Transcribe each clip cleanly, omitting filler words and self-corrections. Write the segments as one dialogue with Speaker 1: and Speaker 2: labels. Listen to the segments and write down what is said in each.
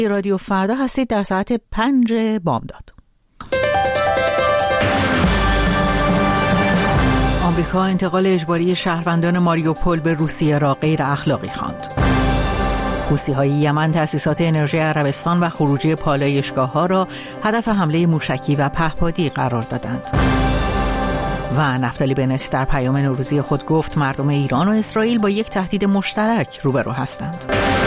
Speaker 1: رادیو فردا هستید در ساعت 5 بامداد. آمریکا انتقال اجباری شهروندان ماریوپول به روسیه را غیر اخلاقی خواند. حوثی‌های یمن تأسیسات انرژی عربستان و خروجی پالایشگاه‌ها را هدف حمله موشکی و پهپادی قرار دادند. و نفتالی بنت در پیام نوروزی خود گفت مردم ایران و اسرائیل با یک تهدید مشترک روبرو هستند.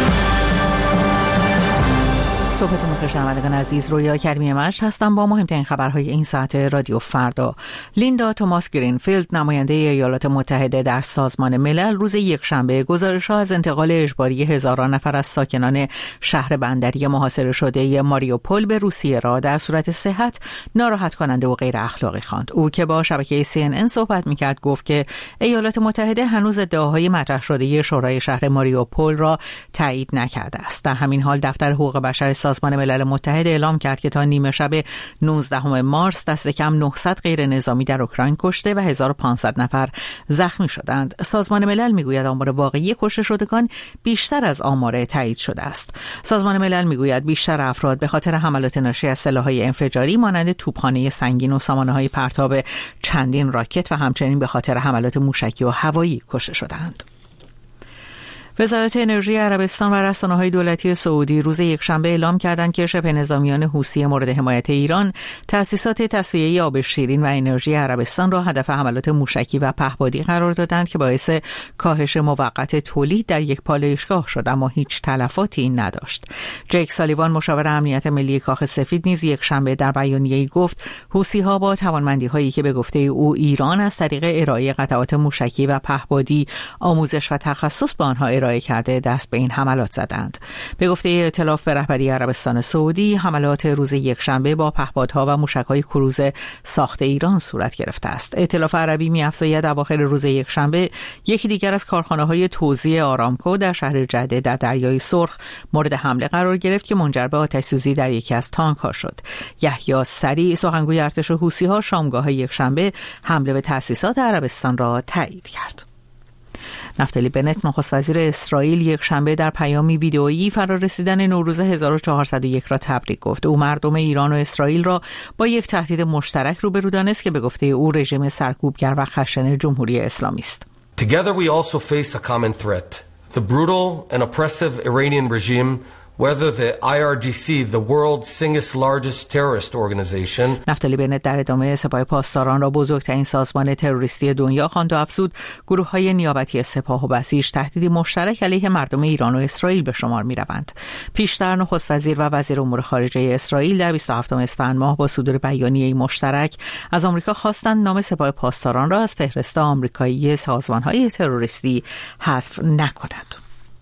Speaker 1: صبحتون بخیر شنوندگان عزیز، رویا کریمی مجد هستم با مهمترین خبرهای این ساعت رادیو فردا. لیندا توماس گرینفیلد، نماینده ایالات متحده در سازمان ملل، روز یکشنبه گزارش‌ها از انتقال اجباری هزاران نفر از ساکنان شهر بندری محاصره شده ماریوپول به روسیه را در صورت صحت ناراحت کننده و غیر اخلاقی خواند. او که با شبکه CNN صحبت می‌کرد گفت که ایالات متحده هنوز ادعاهای مطرح شده شورای شهر ماریوپول را تایید نکرده است. در همین حال دفتر حقوق بشر سازمان ملل متحد اعلام کرد که تا نیمه شب 19 مارس دست کم 900 غیر نظامی در اوکراین کشته و 1500 نفر زخمی شدند. سازمان ملل میگوید آمار واقعی کشته شدگان بیشتر از آمار تایید شده است. سازمان ملل میگوید بیشتر افراد به خاطر حملات ناشی از سلاح‌های انفجاری مانند توپخانه سنگین و سامانه‌های پرتاب چندین راکت و همچنین به خاطر حملات موشکی و هوایی کشته شدند. وزارت انرژی عربستان و رسانه‌های دولتی سعودی روز یکشنبه اعلام کردند که شبه نظامیان حوثی مورد حمایت ایران تأسیسات تصفیه آب شیرین و انرژی عربستان را هدف حملات موشکی و پهپادی قرار دادند که باعث کاهش موقت تولید در یک پالایشگاه شد، اما هیچ تلفاتی نداشت. جیک سالیوان، مشاور امنیت ملی کاخ سفید، نیز یکشنبه در بیانیه‌ای گفت حوثی‌ها با توانمندی‌هایی که به گفته او ایران از طریق ارائه قطعات موشکی و پهپادی آموزش و تخصص به آنها ارائه کرده دست به این حملات زدند. به گفته ائتلاف به رهبری عربستان سعودی، حملات روز یکشنبه با پهپادها و موشک‌های کروز ساخت ایران صورت گرفته است. ائتلاف عربی می‌افزاید اواخر روز یکشنبه یکی دیگر از کارخانه‌های توزیع آرامکو در شهر جده در دریای سرخ مورد حمله قرار گرفت که منجر به آتش‌سوزی در یکی از تانک‌ها شد. یحیی سریع، سخنگوی ارتش حوثی‌ها، شامگاه یکشنبه حمله به تأسیسات عربستان را تایید کرد. نفتالی بنت، نخست وزیر اسرائیل، یکشنبه در پیامی ویدئویی فرارسیدن نوروز 1401 را تبریک گفت. او مردم ایران و اسرائیل را با یک تهدید مشترک روبرو دانست که به گفته او رژیم سرکوبگر و خشن جمهوری اسلامی است.
Speaker 2: Together we also face a common threat. The brutal and oppressive Iranian regime, whether the IRGC, the world's single largest terrorist organization.
Speaker 1: نفتالی بنت در ادامه سپاه پاسداران را بزرگترین سازمان تروریستی دنیا خواند و افزود گروه‌های نیابتی سپاه و بسیج تهدیدی مشترک علیه مردم ایران و اسرائیل به شمار می‌روند. پیشتر نخست وزیر و وزیر امور خارجه اسرائیل در 27 اسفند ماه با صدور بیانیه‌ای مشترک از آمریکا خواستند نام سپاه پاسداران را از فهرست آمریکایی سازمان‌های تروریستی حذف نکند.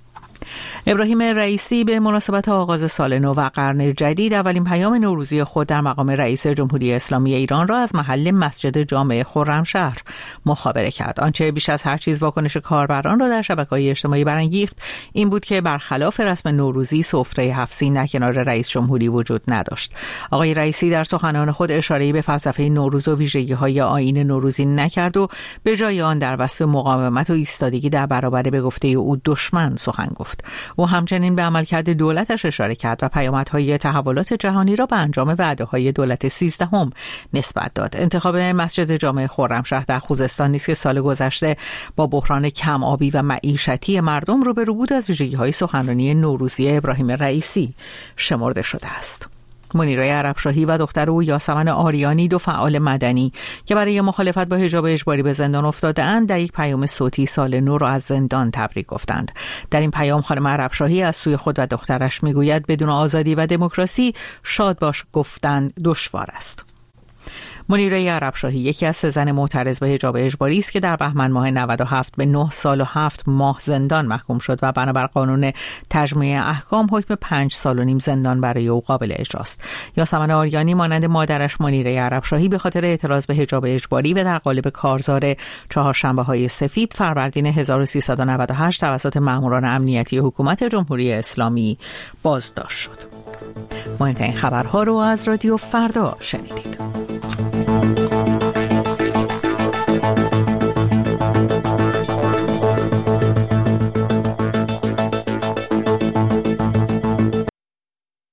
Speaker 1: ابراهیم رئیسی به مناسبت آغاز سال نو و قرن جدید اولین پیام نوروزی خود در مقام رئیس جمهوری اسلامی ایران را از محل مسجد جامع خرمشهر مخابره کرد. آنچه بیش از هر چیز واکنش کاربران را در شبکه‌های اجتماعی برانگیخت این بود که برخلاف رسم نوروزی سفره 7 سین در کنار رئیس جمهوری وجود نداشت. آقای رئیسی در سخنان خود اشاره‌ای به فلسفه نوروز و ویژگی‌های آیین نوروزی نکرد و به جای آن در وصف مقاومت و ایستادگی در برابر به گفته او دشمن سخن گفت. او همچنین به عملکرد دولتش اشاره کرد و پیامدهای تحولات جهانی را به انجام وعده‌های دولت 13 نسبت داد. انتخاب مسجد جامع خرمشهر در خوزستان نیز که سال گذشته با بحران کم آبی و معیشتی مردم روبرو بود از ویژگی‌های سخنرانی نوروزی ابراهیم رئیسی شمرده شده است. منیره عربشاهی و دختر او یاسمن آریانی، دو فعال مدنی که برای مخالفت با حجاب اجباری به زندان افتاده‌اند، در یک پیام صوتی سال نو را از زندان تبریک گفتند. در این پیام خانم عربشاهی از سوی خود و دخترش میگوید بدون آزادی و دموکراسی شاد باش گفتن دشوار است. منیره عربشاهی یکی از 3 زن معترض به حجاب اجباری است که در بهمن ماه 97 به 9 سال و 7 ماه زندان محکوم شد و بنابر قانون تجمیع احکام حکم 5 سال و نیم زندان برای او قابل اجراست. یاسمن آریانی مانند مادرش منیره عربشاهی به خاطر اعتراض به حجاب اجباری و در قالب کارزار چهارشنبه‌های سفید فروردین 1398 توسط ماموران امنیتی حکومت جمهوری اسلامی بازداشت شد. مهمترین خبرها رو از رادیو فردا شنیدید.